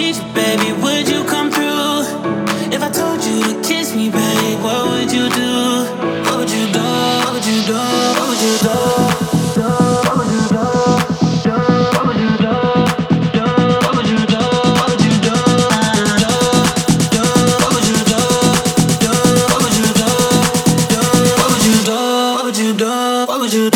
need you, baby, would you come through? If I told you to kiss me, babe, what would you do? What would you do? What would you do? What would you do? What would you do? What would you do? What would you do? What would you do? What would you do? What would you do? What would you do? What would you do? What would you do?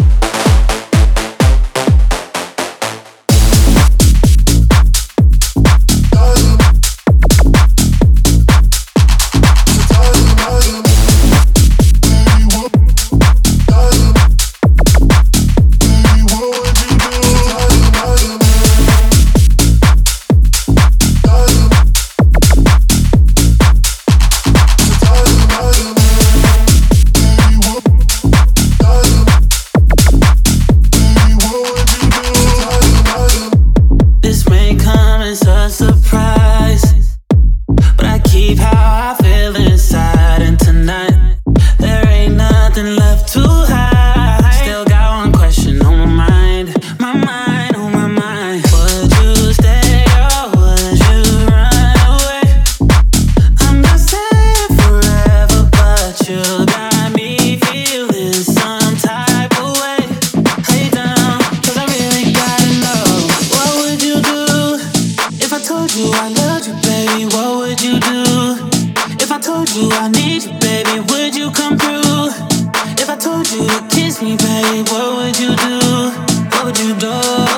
I loved you, baby, what would you do? If I told you I need you, baby, would you come through? If I told you to kiss me, baby, what would you do? What would you do?